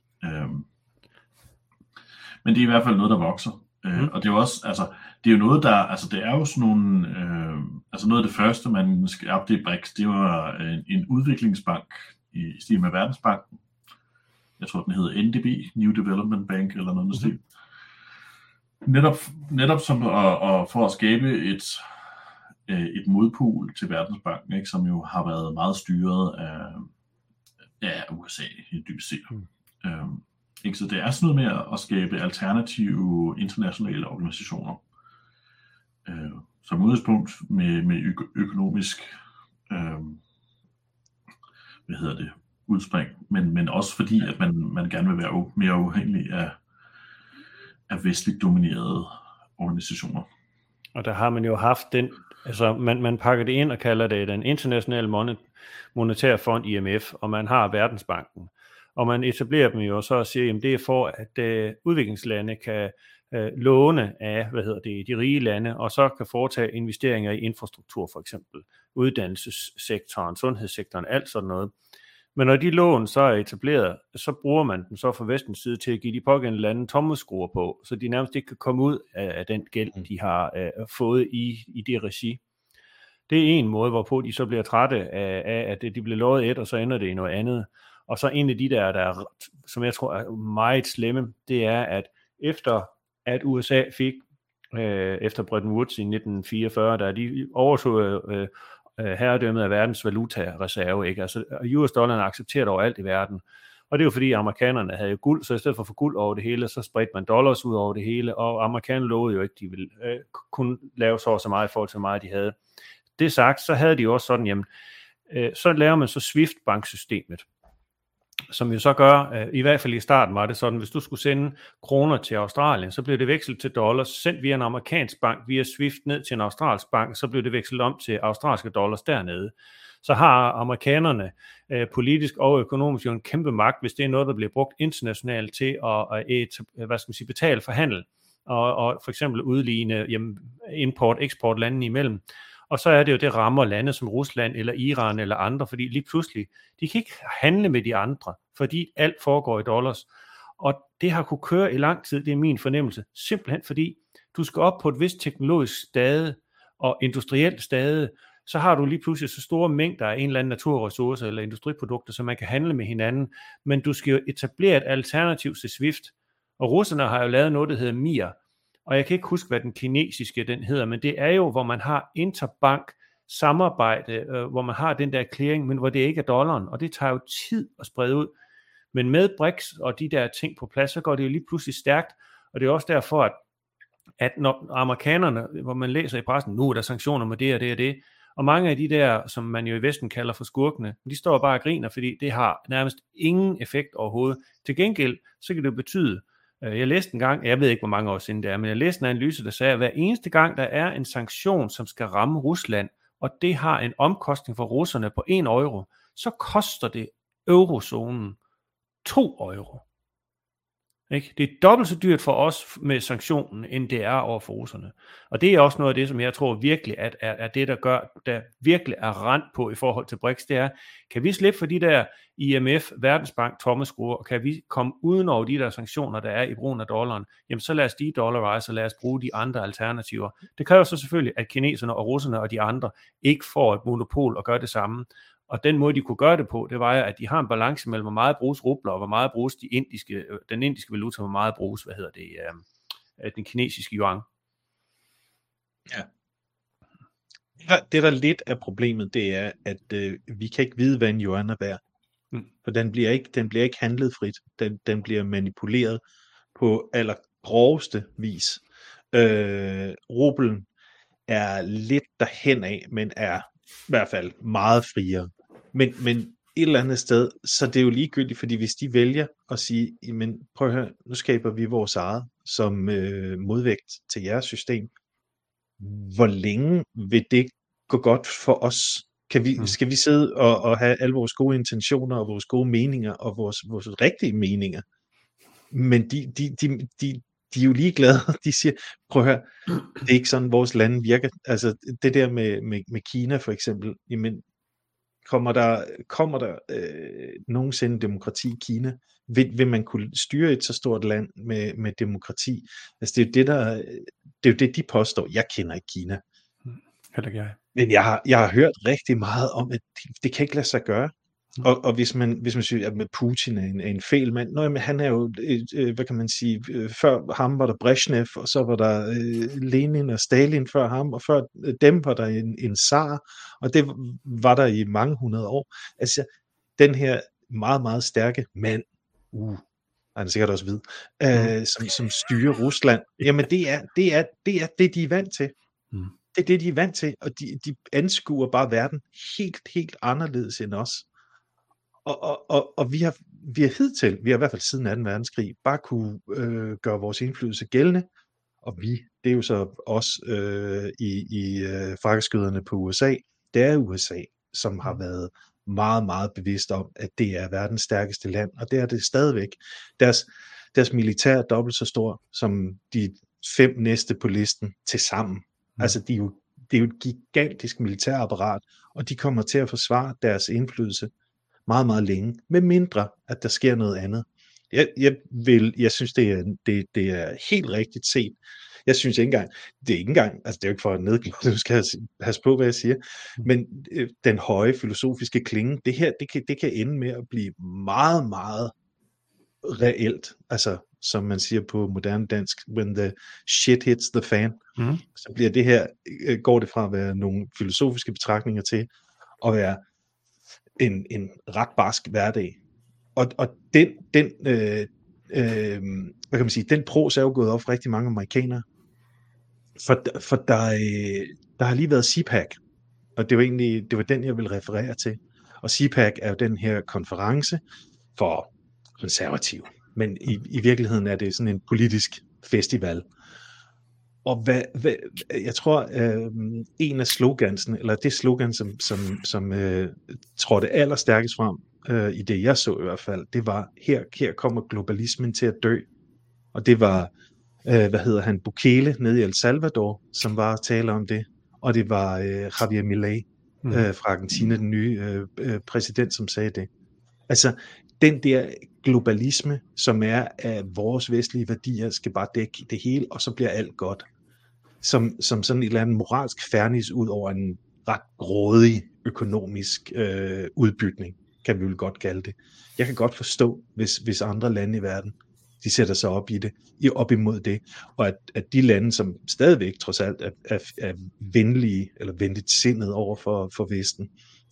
Speaker 3: Men det er i hvert fald noget, der vokser. Og det er jo også, altså, det er jo noget, der, altså, det er jo sådan nogle, altså noget af det første, man skabte i BRICS, det var en udviklingsbank i stil med Verdensbanken. Jeg tror, den hedder NDB, New Development Bank, eller noget stil. Netop som for at skabe et modpol til Verdensbanken, ikke, som jo har været meget styret af USA i dybest set. Ikke, så det er sådan noget med at skabe alternative internationale organisationer. Som udgangspunkt med økonomisk udspring, men også fordi, at man gerne vil være mere uafhængig af vestligt dominerede organisationer.
Speaker 2: Og der har man jo haft den, altså man pakker det ind og kalder det den internationale monetære fond, IMF, og man har Verdensbanken. Og man etablerer dem jo så og siger, at det er for, at udviklingslande kan låne af de rige lande, og så kan foretage investeringer i infrastruktur, for eksempel uddannelsessektoren, sundhedssektoren, alt sådan noget. Men når de lån så er etableret, så bruger man dem så fra vestens side til at give de pågældende lande tommelskruer på, så de nærmest ikke kan komme ud af den gæld, de har fået i det regi. Det er en måde, hvorpå de så bliver trætte af, at de bliver lovet et, og så ender det i noget andet. Og så en af de der som jeg tror er meget slemme, det er, at efter at USA fik, efter Bretton Woods i 1944, da de overtog herredømmet af verdens valutareserve, ikke? Altså US-dollaren accepteret overalt i verden. Og det er jo fordi amerikanerne havde guld, så i stedet for at få guld over det hele, så spredte man dollars ud over det hele, og amerikanerne lovede jo ikke, de ville kunne lave så meget i forhold til, hvor meget de havde. Det sagt, så havde de jo også sådan, jamen, så laver man så SWIFT-banksystemet, som jo så gør, i hvert fald i starten var det sådan, hvis du skulle sende kroner til Australien, så blev det vekslet til dollars, sendt via en amerikansk bank, via SWIFT ned til en australsk bank, så blev det vekslet om til australske dollars dernede. Så har amerikanerne politisk og økonomisk jo en kæmpe magt, hvis det er noget, der bliver brugt internationalt til at betale for handel, og for eksempel udligne import-eksport landene imellem. Og så er det jo, det rammer lande som Rusland eller Iran eller andre, fordi lige pludselig, de kan ikke handle med de andre, fordi alt foregår i dollars. Og det har kunne køre i lang tid, det er min fornemmelse, simpelthen fordi du skal op på et vist teknologisk stade og industrielt stade, så har du lige pludselig så store mængder af en eller anden naturressource eller industriprodukter, som man kan handle med hinanden, men du skal jo etablere et alternativ til SWIFT. Og russerne har jo lavet noget, der hedder MIR, og jeg kan ikke huske, hvad den kinesiske den hedder, men det er jo, hvor man har interbank samarbejde, hvor man har den der clearing, men hvor det ikke er dollaren, og det tager jo tid at sprede ud. Men med BRICS og de der ting på plads, så går det jo lige pludselig stærkt, og det er også derfor, at når amerikanerne, hvor man læser i pressen, nu er der sanktioner med det og det og det, og mange af de der, som man jo i Vesten kalder for skurkene, de står bare og griner, fordi det har nærmest ingen effekt overhovedet. Til gengæld, så kan det betyde, jeg læste en gang, jeg ved ikke, hvor mange år siden det er, men jeg læste en analyse, der sagde, at hver eneste gang, der er en sanktion, som skal ramme Rusland, og det har en omkostning for russerne på 1 euro, så koster det eurozonen 2 euro. Ikke? Det er dobbelt så dyrt for os med sanktionen, end det er over for russerne. Og det er også noget af det, som jeg tror virkelig er det, der virkelig er rent på i forhold til BRICS, det er, kan vi slippe for de der IMF, Verdensbank, tommeskruer, og kan vi komme uden over de der sanktioner, der er i brugen af dollaren, jamen så lad os de-dollarize, og lad os bruge de andre alternativer. Det kræver så selvfølgelig, at kineserne og russerne og de andre ikke får et monopol og gør det samme. Og den måde, de kunne gøre det på, det var, at de har en balance mellem, hvor meget bruges rubler, og hvor meget bruges den indiske valuta, hvor meget bruges, den kinesiske yuan.
Speaker 1: Ja. Det der lidt af problemet, det er, at vi kan ikke vide, hvad en yuan er værd. For den bliver ikke handlet frit. Den bliver manipuleret på allergroveste vis. Rublen er lidt derhen af, men er i hvert fald meget friere. Men et eller andet sted, så det er jo ligegyldigt, fordi hvis de vælger at sige, jamen prøv at høre, nu skaber vi vores eget som modvægt til jeres system, hvor længe vil det gå godt for os? Skal vi sidde og have alle vores gode intentioner og vores gode meninger og vores rigtige meninger? Men de er jo ligeglade. De siger, prøv at høre, det er ikke sådan, vores lande virker. Altså det der med Kina for eksempel, jamen kommer der nogensinde demokrati i Kina? Vil man kunne styre et så stort land med demokrati? Altså det er jo det, de påstår. Jeg kender ikke Kina.
Speaker 2: Heller ikke jeg.
Speaker 1: Men jeg har hørt rigtig meget om, at det kan ikke lade sig gøre. Og hvis man siger, at med Putin er en fæl mand, men han er jo, hvad kan man sige, før ham var der Brezhnev, og så var der Lenin og Stalin før ham, og før dem var der en zar, og det var der i mange hundrede år. Altså, den her meget, meget stærke mand, han er sikkert også hvid, som styrer Rusland, jamen det er det, de er vant til. Det er det, de er vant til, og de anskuer bare verden helt, helt anderledes end os. Og vi har hidtil, vi har i hvert fald siden 2. verdenskrig, bare kunne gøre vores indflydelse gældende, og det er jo så os i frakkeskyderne på USA. Det er USA, som har været meget, meget bevidst om, at det er verdens stærkeste land, og det er det stadigvæk. Deres militær er dobbelt så stor som de 5 næste på listen til sammen. Altså, det er jo et gigantisk militærapparat, og de kommer til at forsvare deres indflydelse meget, meget længe, med mindre, at der sker noget andet. Jeg synes, det er helt rigtigt set. Jeg synes ikke engang, altså det er jo ikke for at nedgøre, du skal passe på, hvad jeg siger, men den høje filosofiske klinge, det kan ende med at blive meget, meget reelt, altså som man siger på moderne dansk, when the shit hits the fan, så bliver det her, går det fra at være nogle filosofiske betragtninger til at være en ret barsk hverdag. Og den hvad kan man sige, den pros er jo gået op for rigtig mange amerikanere. For der har lige været CPAC, og det var den, jeg vil referere til. Og CPAC er jo den her konference for konservative, men i virkeligheden er det sådan en politisk festival. Og jeg tror, en af slogansene, eller det slogan, som trådte allerstærkest frem, i det jeg så i hvert fald, det var, her kommer globalismen til at dø. Og det var, Bukele nede i El Salvador, som var at tale om det. Og det var Javier Milei fra Argentina, den nye præsident, som sagde det. Altså, den der globalisme, som er af vores vestlige værdier, skal bare dække det hele, og så bliver alt godt. Som sådan et eller andet moralsk fernis ud over en ret grådig økonomisk udbytning, kan vi vel godt kalde det. Jeg kan godt forstå, hvis andre lande i verden, de sætter sig op imod det, og at de lande, som stadigvæk trods alt er venlige, eller venligt sindet over for Vesten,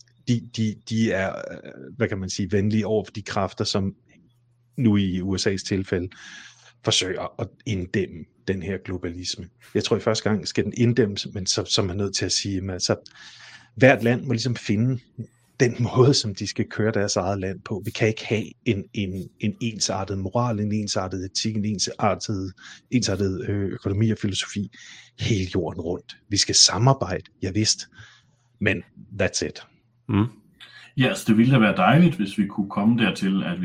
Speaker 1: de er, hvad kan man sige, venlige over for de kræfter, som nu i USA's tilfælde forsøger at inddæmme den her globalisme. Jeg tror i første gang skal den inddæmmes, men så er man nødt til at sige, at hvert land må ligesom finde den måde, som de skal køre deres eget land på. Vi kan ikke have en ensartet moral, en ensartet etik, en ensartet økonomi og filosofi hele jorden rundt. Vi skal samarbejde, jeg vidste, men that's it.
Speaker 3: Ja, så det ville da være dejligt, hvis vi kunne komme dertil, at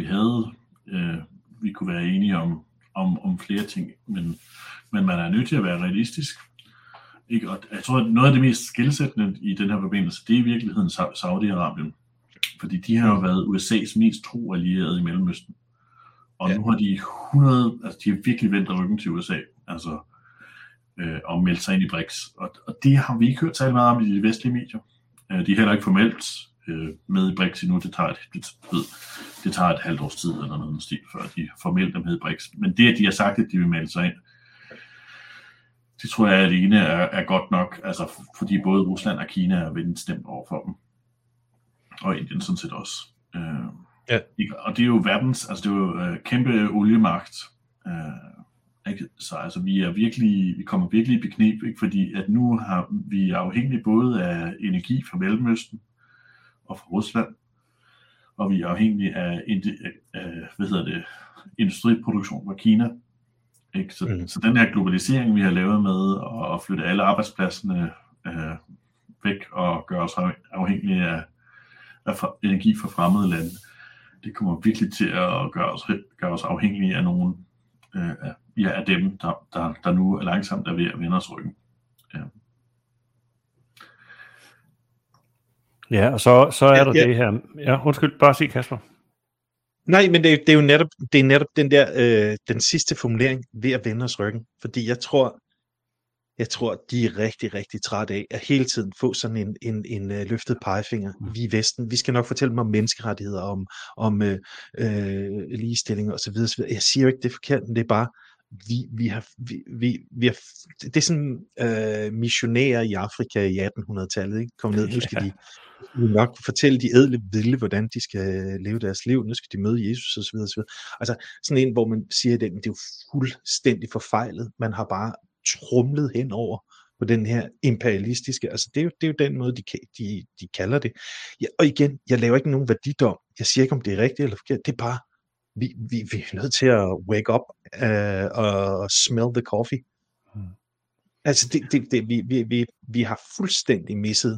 Speaker 3: vi kunne være enige om flere ting, men man er nødt til at være realistisk. Ikke? Og jeg tror, at noget af det mest skelsættende i den her forbindelse, det er i virkeligheden Saudi-Arabien. Fordi de har jo været USA's mest tro allierede i Mellemøsten. Og nu har de de har virkelig vendt ryggen til USA, altså og meldt sig ind i BRICS. Og det har vi ikke hørt særlig meget om i de vestlige medier. De er heller ikke formelt med i BRICS endnu. Det tager et halvt års tid eller noget stil, før de formelt er med i BRICS. Men det, at de har sagt, at de vil melde sig ind, det tror jeg alene er godt nok, altså fordi både Rusland og Kina er vendt stemt over for dem. Og Indien sådan set også. Og det er jo verdens, altså det er jo kæmpe oliemagt. Ikke? Så altså vi kommer virkelig i bekneb, ikke? Fordi at nu har vi afhængige både af energi fra Mellemøsten og fra Rusland, og vi er afhængige af industriproduktion fra Kina. Ikke? Så den her globalisering, vi har lavet med at flytte alle arbejdspladserne væk og gøre os afhængige af energi fra fremmede lande, det kommer virkelig til at gøre os afhængige af nogen af dem, der nu er langsomt er ved at vende os ryggen. Ja.
Speaker 2: Ja, og så er der det her. Ja, undskyld, bare sig, Kasper.
Speaker 1: Nej, men det er jo netop den der, den sidste formulering ved at vende os ryggen. Fordi jeg tror, de er rigtig, rigtig trætte af at hele tiden få sådan en løftet pegefinger. Vi i Vesten, vi skal nok fortælle dem om menneskerettigheder, om ligestilling og så videre. Jeg siger jo ikke, det er forkert, men det er bare, vi har, det er sådan missionærer i Afrika i 1800-tallet, ikke? Kom ned, nu skal de nok fortælle de ædle vilde, hvordan de skal leve deres liv, nu skal de møde Jesus og så videre, og så videre. Altså sådan en, hvor man siger, at det er jo fuldstændig forfejlet. Man har bare trumlet hen over på den her imperialistiske, altså det er jo den måde, de kalder det. Ja, og igen, jeg laver ikke nogen værdidom. Jeg siger ikke, om det er rigtigt eller forkert. Det er bare, vi er nødt til at wake up og smell the coffee. Altså vi har fuldstændig misset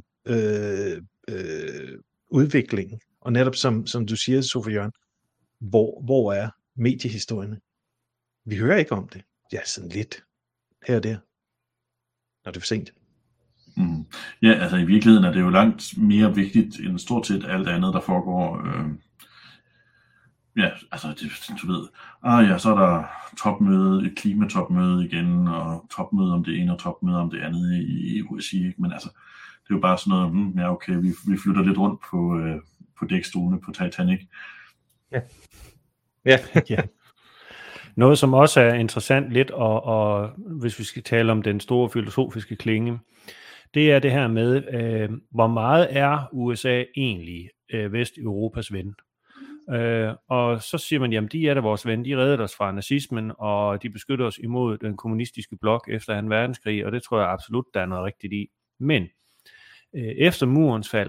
Speaker 1: udviklingen. Og netop som du siger, Sofie Jørgen, hvor er mediehistorierne? Vi hører ikke om det. Ja, sådan lidt her og der, når det er for sent.
Speaker 3: Ja, altså i virkeligheden er det jo langt mere vigtigt end stort set alt andet, der foregår. Ja, altså du ved, så er der topmøde, et klimatopmøde igen, og topmøde om det ene, og topmøde om det andet i EU-regi, men altså, det er jo bare sådan noget, ja okay, vi flytter lidt rundt på dækstolene på Titanic.
Speaker 2: Ja. Noget, som også er interessant lidt, og hvis vi skal tale om den store filosofiske klinge, det er det her med, hvor meget er USA egentlig Vesteuropas ven? Og så siger man, jamen de er da vores ven, de reddede os fra nazismen, og de beskytter os imod den kommunistiske blok efter 2. verdenskrig, og det tror jeg absolut, der er noget rigtigt i. Men efter murens fald,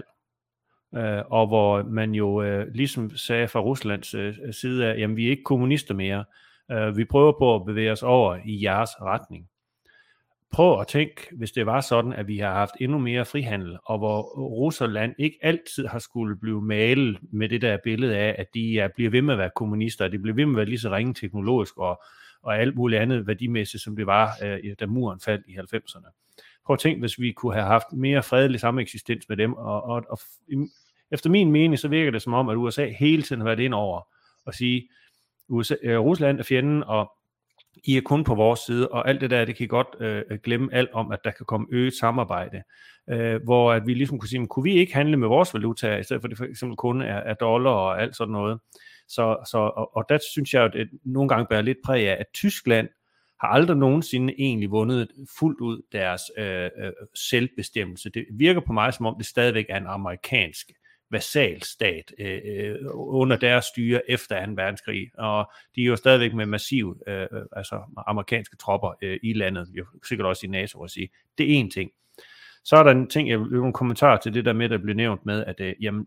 Speaker 2: og hvor man jo ligesom sagde fra Ruslands side af, jamen vi er ikke kommunister mere, vi prøver på at bevæge os over i jeres retning. Prøv at tænke, hvis det var sådan, at vi har haft endnu mere frihandel, og hvor Rusland ikke altid har skulle blive malet med det der billede af, at de bliver ved med at være kommunister, og de bliver ved med at være lige så ringe teknologisk og alt muligt andet værdimæssigt, som det var, da muren faldt i 90'erne. Prøv at tænke, hvis vi kunne have haft mere fredelig sameksistens med dem, og efter min mening, så virker det som om, at USA hele tiden har været ind over og sige, Rusland er fjenden, og I er kun på vores side, og alt det der, det kan I godt glemme alt om, at der kan komme øget samarbejde, hvor at vi ligesom kunne sige, kunne vi ikke handle med vores valuta, i stedet for det for eksempel kun er dollar og alt sådan noget. Og der synes jeg, at det nogle gange bærer lidt præg af, at Tyskland har aldrig nogensinde egentlig vundet fuldt ud deres selvbestemmelse. Det virker på mig, som om det stadigvæk er en amerikansk vasalstat under deres styre efter 2. verdenskrig, og de er jo stadigvæk med massive altså amerikanske tropper i landet, jo sikkert også i NATO at sige. Det er en ting. Så er der en ting, jeg vil nogle kommentarer til det der med, der blev nævnt med, at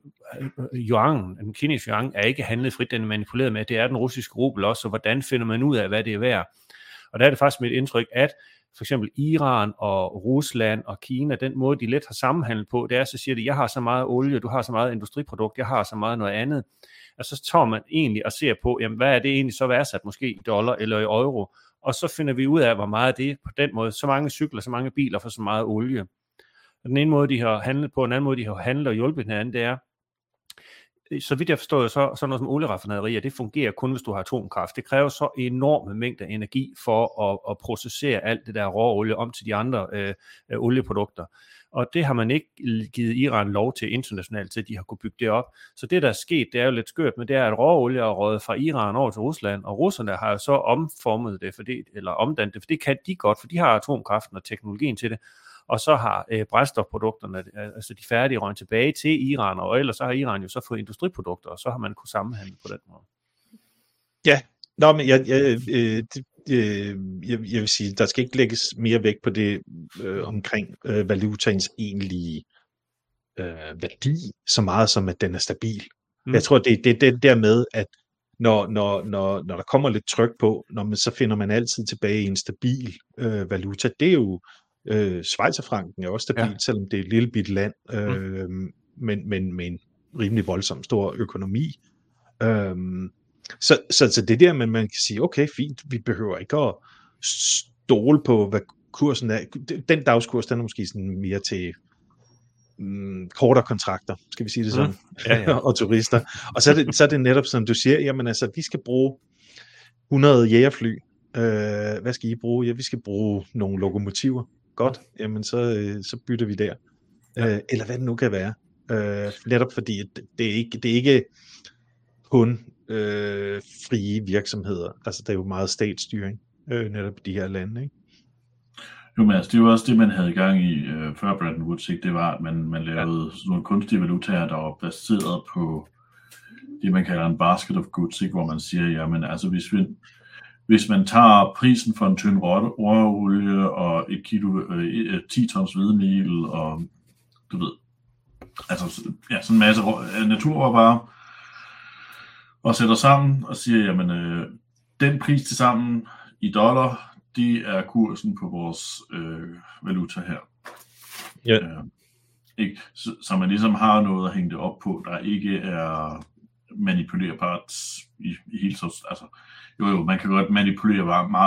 Speaker 2: yuan, den kinesiske yuan, er ikke handlet frit, den er manipuleret med, det er den russiske rubel også, så hvordan finder man ud af, hvad det er værd? Og der er det faktisk mit indtryk, at for eksempel Iran og Rusland og Kina, den måde, de let har sammenhandlet på, det er, så siger de, jeg har så meget olie, du har så meget industriprodukt, jeg har så meget noget andet. Og så tager man egentlig og ser på, jamen, hvad er det egentlig så værdsat, måske i dollar eller i euro, og så finder vi ud af, hvor meget det er på den måde. Så mange cykler, så mange biler for så meget olie. Og den ene måde, de har handlet på, en anden måde, de har handlet og hjulpet hinanden, det er, så vidt jeg forstår, så noget som olieraffinaderier, det fungerer kun, hvis du har atomkraft. Det kræver så enorme mængder energi for at processere alt det der råolie om til de andre olieprodukter. Og det har man ikke givet Iran lov til internationalt, til de har kunne bygge det op. Så det, der er sket, det er jo lidt skørt, men det er, at råolie er røget fra Iran over til Rusland, og russerne har jo så omformet det, eller omdannet det, for det kan de godt, for de har atomkraften og teknologien til det. Og så har brændstofprodukterne, altså de færdige, røget tilbage til Iran, og ellers så har Iran jo så fået industriprodukter, og så har man kunnet sammenhandle på den måde.
Speaker 1: Ja, men jeg vil sige, der skal ikke lægges mere vægt på det omkring valutaens egentlige værdi, så meget som at den er stabil. Jeg tror, det er det der med, at når der kommer lidt tryk på, så finder man altid tilbage i en stabil valuta. Det er jo Schweizerfranken er også stabil, selvom det er et lille bitte land, men med en rimelig voldsom stor økonomi. Så det der, man kan sige, okay, fint, vi behøver ikke at stole på, hvad kursen er. Den dagskurs, den er måske sådan mere til kortere kontrakter, skal vi sige det sådan,
Speaker 2: Ja.
Speaker 1: og turister. Og så er det netop, som du siger, jamen altså, vi skal bruge 100 jægerfly. Hvad skal I bruge? Ja, vi skal bruge nogle lokomotiver. Godt, jamen så bytter vi der. Eller hvad det nu kan være. Netop fordi det er ikke kun frie virksomheder. Altså, der er jo meget statsstyring netop i de her lande, ikke?
Speaker 3: Jo, men altså, det var også det, man havde i gang i før Bretton Woods, ikke? Det var, at man lavede sådan nogle kunstige valutaer, der var baseret på det, man kalder en basket of goods, ikke? Hvor man siger, jamen altså, hvis man tager prisen for en tynd råolie og 10 tons hvedemel og du ved, altså ja, sådan en masse naturråvarer, og sætter sammen og siger, jamen den pris til sammen i dollar, det er kursen på vores valuta her.
Speaker 1: Ja.
Speaker 3: Ikke? Så man ligesom har noget at hænge det op på, der ikke er manipulerbart i hele så, altså jo, man kan godt manipulere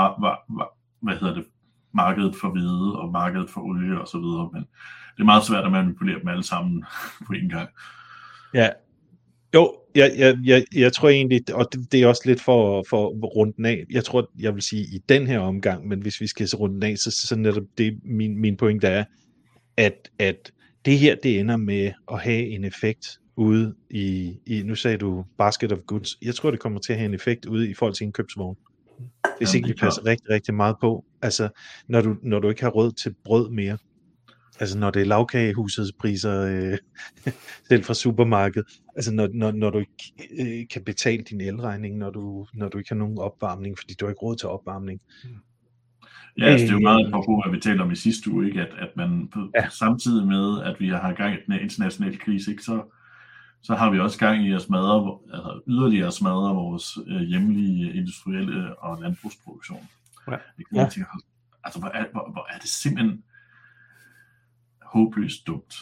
Speaker 3: markedet for hvede og markedet for olie og så videre, men det er meget svært at manipulere dem alle sammen på en gang.
Speaker 1: Ja. Jo, jeg tror egentlig, og det er også lidt for rundt den af. Jeg tror, jeg vil sige i den her omgang, men hvis vi skal så rundt den af, så netop det min pointe er, at det her, det ender med at have en effekt ude i nu sagde du basket of goods. Jeg tror, det kommer til at have en effekt ude i forhold til indkøbsvogn. Hvis ikke vi passer rigtig, rigtig meget på. Altså, når du ikke har råd til brød mere. Altså, når det er lavkagehusets priser, selv fra supermarkedet. Altså, når du ikke kan betale din elregning, når du ikke har nogen opvarmning, fordi du har ikke råd til opvarmning.
Speaker 3: Ja, altså, det er jo meget på, hvad vi talte om i sidste uge, ikke? At man samtidig med, at vi har gang i den internationale krise, ikke? Så har vi også gang i at yderligere smadre vores hjemlige industrielle og landbrugsproduktion.
Speaker 1: Ja.
Speaker 3: Altså, hvor er det simpelthen håbløst dumt.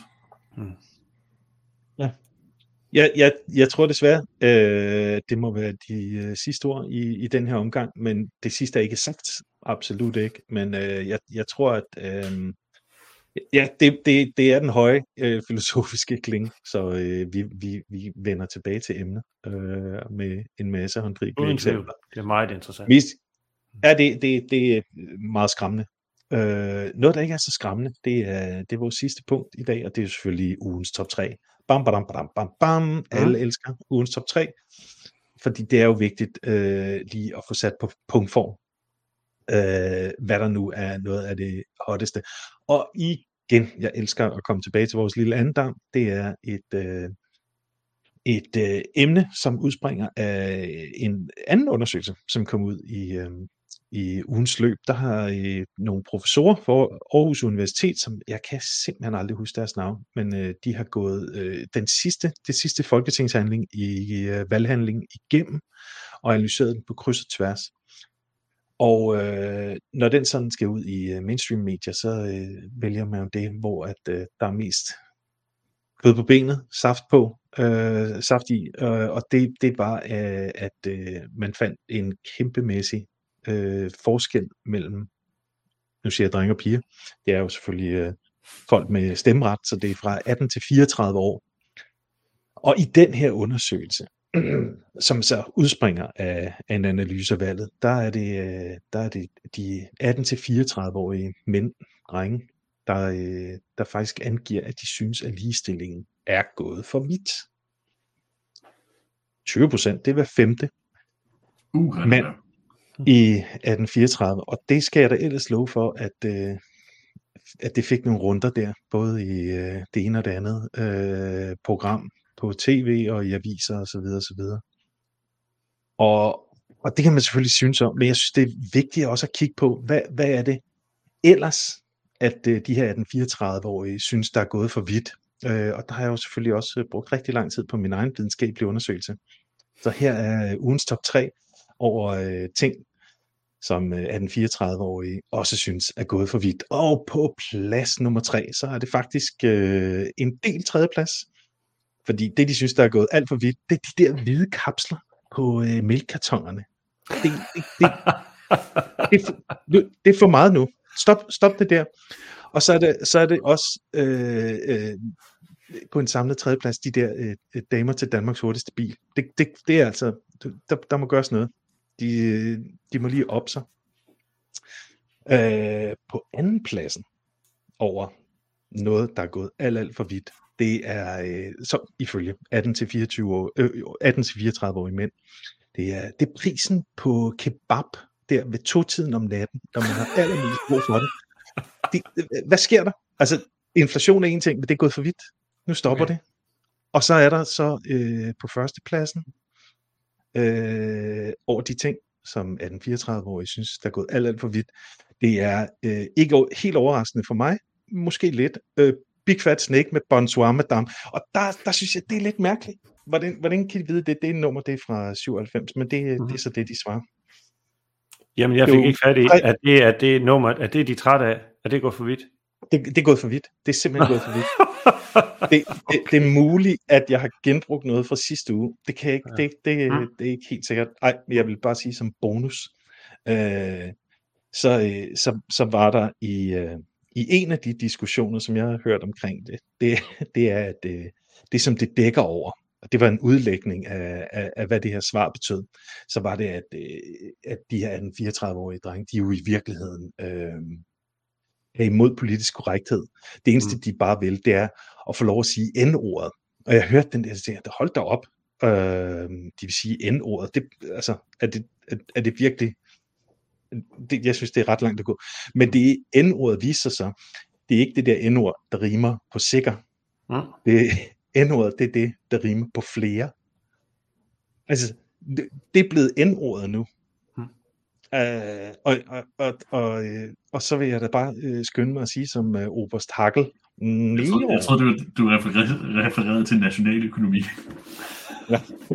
Speaker 1: Ja. Jeg tror desværre, det må være de sidste ord i den her omgang, men det sidste er ikke sagt. Absolut ikke. Men jeg tror, at det er den høje filosofiske klinge, så vi vender tilbage til emnet med en masse håndgribelige eksempler.
Speaker 2: Det er meget interessant.
Speaker 1: Det er meget skræmmende. Noget, der ikke er så skræmmende, det er vores sidste punkt i dag, og det er selvfølgelig ugens top 3. Bam, bam, bam, bam, bam. Alle elsker ugens top 3, fordi det er jo vigtigt lige at få sat på punktform, hvad der nu er noget af det hotteste. Og igen, jeg elsker at komme tilbage til vores lille andedam. Det er et emne, som udspringer af en anden undersøgelse, som kom ud i ugens løb. Der har nogle professorer for Aarhus Universitet, som jeg kan simpelthen aldrig huske deres navn, men de har gået det sidste folketingshandling i valghandling igennem og analyseret den på kryds og tværs. Og når den sådan skal ud i mainstream medier, så vælger man jo det, hvor at der er mest kød på benet, saft i, og det var, at man fandt en kæmpemæssig forskel mellem, nu siger jeg drenge og piger, det er jo selvfølgelig folk med stemmeret, så det er fra 18 til 34 år. Og i den her undersøgelse, som så udspringer af en analyse af valget, der er det de 18 til 34-årige mænd, drenge, der faktisk angiver, at de synes, at ligestillingen er gået for vidt. 20%, det er hver femte mand i 1834, og det skal jeg da ellers love for, at det fik nogle runder der, både i det ene og det andet program på tv og i aviser og så videre og så videre. Og det kan man selvfølgelig synes om, men jeg synes, det er vigtigt også at kigge på, hvad er det ellers, at de her 18-34-årige synes, der er gået for vidt. Og der har jeg jo selvfølgelig også brugt rigtig lang tid på min egen videnskabelige undersøgelse. Så her er ugens top 3 over ting, som 18-34-årige også synes er gået for vidt. Og på plads nummer 3, så er det faktisk en del tredjeplads. Fordi det, de synes, der er gået alt for vidt, det er de der hvide kapsler på mælkekartonerne. Det er for meget nu. Stop det der. Og så er det også på en samlet tredjeplads, de der damer til Danmarks hurtigste bil. Det er altså, der må gøres noget. De må lige op sig. På anden pladsen over noget, der er gået alt for vidt, det er så ifølge 18-34-årige mænd. Det er prisen på kebab der ved 2-tiden om natten, når man har allermest brug for det. Hvad sker der? Altså, inflation er en ting, men det er gået for vidt. Nu stopper det. Og så er der så på førstepladsen over de ting, som 18-34-årige synes, der er gået alt for vidt. Det er ikke helt overraskende for mig, måske lidt, Big Fat Snake med Bonsoir Madame. Og der synes jeg, det er lidt mærkeligt. Hvordan kan de vide det? Det er et nummer, det er fra 97, men det er så det, de svarer.
Speaker 2: Jamen, jeg fik ikke fat i, at det nummer, at det er de trætte af, at det går for vidt.
Speaker 1: Det er gået for vidt. Det er simpelthen gået for vidt. Det er muligt, at jeg har genbrugt noget fra sidste uge. Det kan jeg ikke. Det er ikke helt sikkert. Nej, jeg vil bare sige som bonus. Så var der i en af de diskussioner, som jeg har hørt omkring det er, at det som det dækker over, og det var en udlægning af hvad det her svar betød, så var det, at de her 18-34-årige drenge, de jo i virkeligheden er imod politisk korrekthed. Det eneste, de bare vil, det er at få lov at sige N-ordet. Og jeg hørte den der, hold da op, de vil sige N-ordet. Altså, er det virkelig... jeg synes, det er ret langt at gå. Men det N-ordet viser sig, det er ikke det der N-ord, der rimer på sikker. N-ordet, det er det, der rimer på flere. Altså, det er blevet N-ordet nu. Og så vil jeg da bare skynde mig at sige som Oberst Hackel.
Speaker 3: Jeg tror du refererede til nationaløkonomi.
Speaker 1: Ja.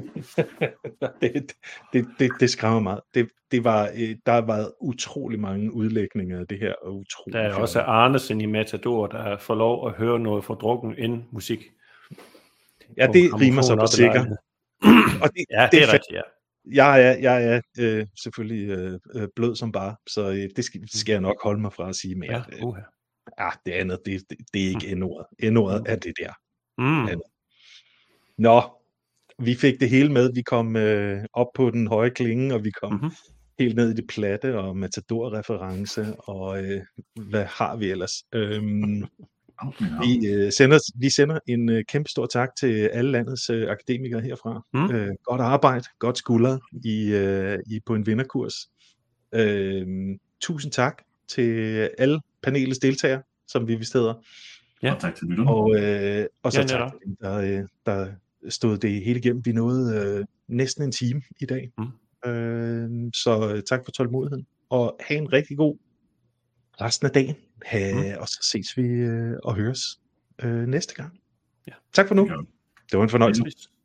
Speaker 1: det skræmmer meget. Der har været utrolig mange udlægninger af det her. Og
Speaker 2: der er også Arnesen i Matador, der får lov at høre noget for drukken end musik.
Speaker 1: Ja, det rimer sig på sikker. Og det er rigtigt, ja. Jeg er selvfølgelig blød som bare, så det skal jeg nok holde mig fra at sige mere. Det andet, det er ikke N-ordet. N-ordet er det der. Nå, vi fik det hele med. Vi kom op på den høje klinge, og vi kom helt ned i det platte, og Matador-reference, og hvad har vi ellers? Vi sender en kæmpe stor tak til alle landets akademikere herfra. Godt arbejde, godt skulder på en vinderkurs. Tusind tak til alle panelets deltagere, som vi vist hedder.
Speaker 3: Ja. Og tak til lytterne.
Speaker 1: Og så tak til dem, der stod det hele igennem. Vi nåede næsten en time i dag. Så tak for tålmodigheden, og have en rigtig god resten af dagen. Og så ses vi og høres næste gang. Tak for nu. Det var en fornøjelse.